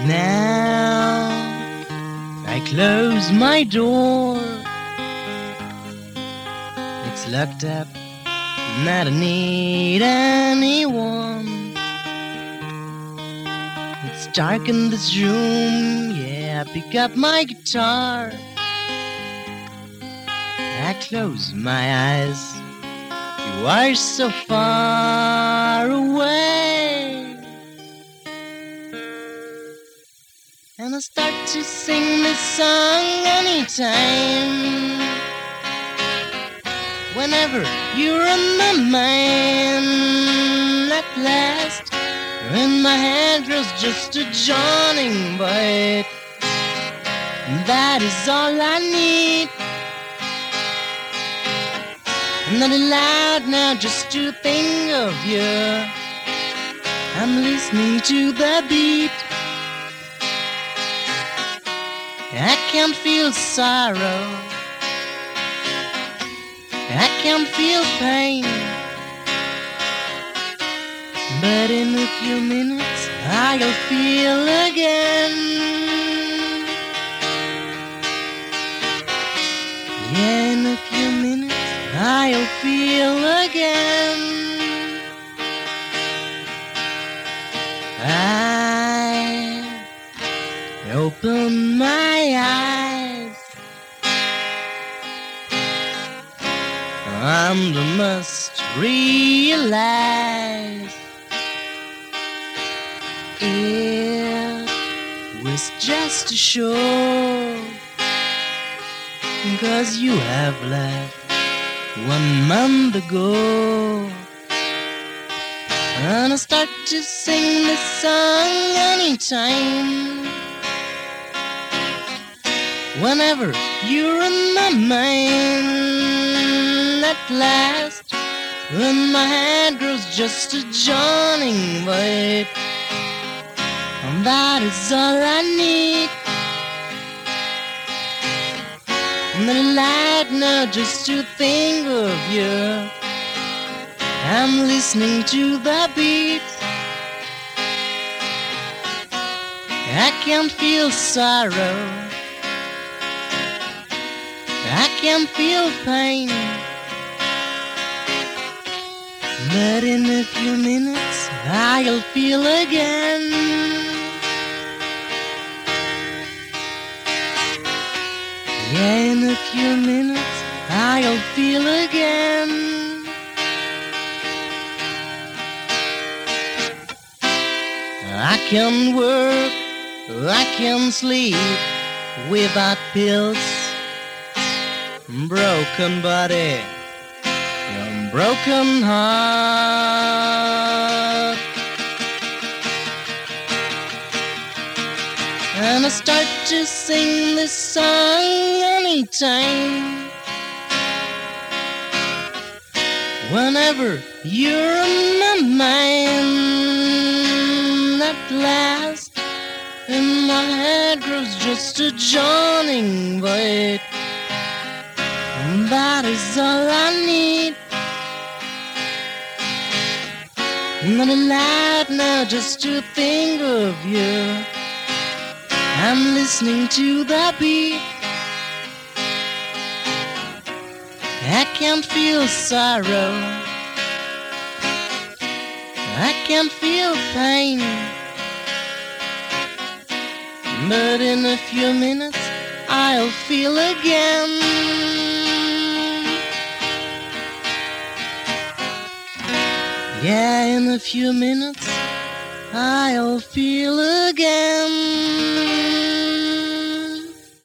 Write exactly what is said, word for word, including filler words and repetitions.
Now I close my door. It's locked up, not I need anyone. It's dark in this room, yeah, I pick up my guitar. I close my eyes, you are so far away. And I start to sing this song anytime. Whenever you're on my mind, at last, when my head grows just a joining bite, that is all I need. I'm not allowed now just to think of you. I'm listening to the beat. I can't feel sorrow, I can't feel pain, but in a few minutes I'll feel again. Yeah, in a few minutes I'll feel again. I open my eyes and I must realize it was just a show, 'cause you have left one month ago. And I start to sing this song anytime. Whenever you're in my mind, at last, when my head grows just a joining bite, and that is all I need. I'm not allowed now just to think of you. I'm listening to the beat. I can't feel sorrow, I can't feel pain, but in a few minutes I'll feel again. Yeah, in a few minutes I'll feel again. I can work, I can sleep without pills. Broken body, broken heart. And I start to sing this song anytime. Whenever you're in my mind, at last, and my head grows just a joining bite, and that is all I need. I'm not allowed now just to think of you. I'm listening to the beat. I can't feel sorrow, I can't feel pain, but in a few minutes I'll feel again. Yeah, in a few minutes I'll feel again.